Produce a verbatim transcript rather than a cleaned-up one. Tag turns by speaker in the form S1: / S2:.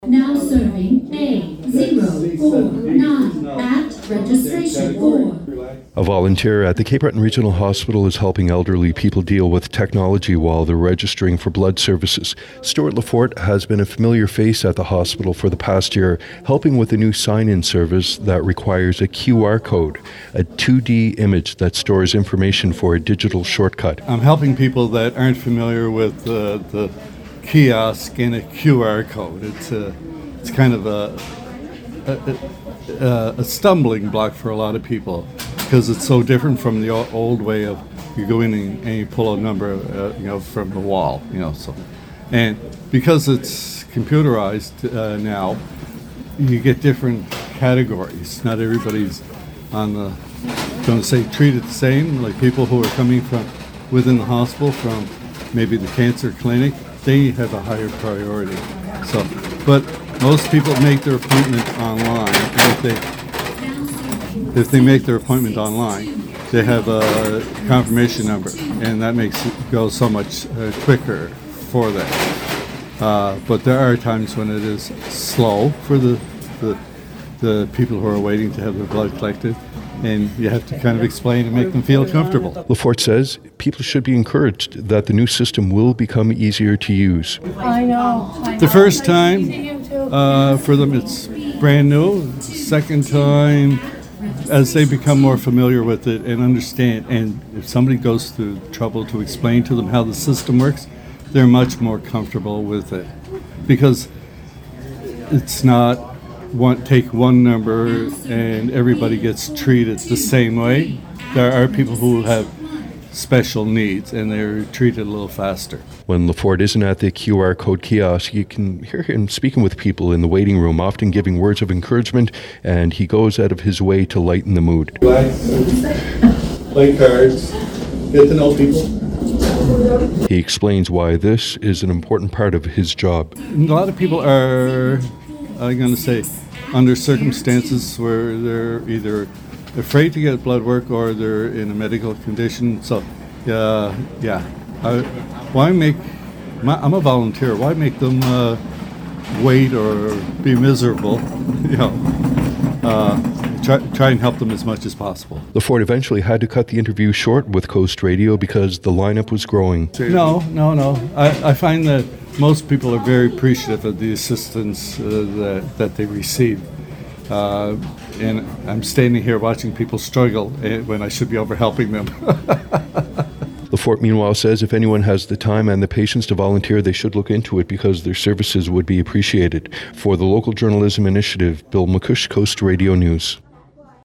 S1: Now serving A zero four nine at registration four.
S2: A volunteer at the Cape Breton Regional Hospital is helping elderly people deal with technology while they're registering for blood services. Stuart Lafort has been a familiar face at the hospital for the past year, helping with a new sign-in service that requires a Q R code, a two D image that stores information for a digital shortcut.
S3: I'm helping people that aren't familiar with uh, the kiosk and a Q R code. It's a, it's kind of a, a, a, a stumbling block for a lot of people because it's so different from the old way of you go in and, and you pull a number, uh, you know, from the wall, you know. So, and because it's computerized uh, now, you get different categories. Not everybody's on the going to say treated the same. Like people who are coming from within the hospital, from maybe the cancer clinic, they have a higher priority. So, but most people make their appointment online, and if they if they make their appointment online, they have a confirmation number, and that makes it go so much uh, quicker for them. Uh, but there are times when it is slow for the, the the people who are waiting to have their blood collected, and you have to kind of explain and make them feel comfortable.
S2: Lafort says people should be encouraged that the new system will become easier to use.
S4: I know. I know.
S3: The first time uh, for them it's brand new. The second time, as they become more familiar with it and understand, and if somebody goes through trouble to explain to them how the system works, they're much more comfortable with it. Because it's not one, take one number and everybody gets treated the same way. There are people who have special needs and they're treated a little faster.
S2: When Lafort isn't at the Q R code kiosk, you can hear him speaking with people in the waiting room, often giving words of encouragement, and he goes out of his way to lighten the mood.
S3: Play cards, get to know people.
S2: He explains why this is an important part of his job.
S3: A lot of people are, I'm going to say, under circumstances where they're either afraid to get blood work or they're in a medical condition. So, uh, yeah, I, why make? My, I'm a volunteer. Why make them uh, wait or be miserable? You know, uh, try try and help them as much as possible.
S2: Lafort eventually had to cut the interview short with Coast Radio because the lineup was growing.
S3: No, no, no. I, I find that most people are very appreciative of the assistance uh, that that they receive. Uh, and I'm standing here watching people struggle when I should be over helping them.
S2: Lafort, meanwhile, says if anyone has the time and the patience to volunteer, they should look into it because their services would be appreciated. For the Local Journalism Initiative, Bill McCush, Coast Radio News.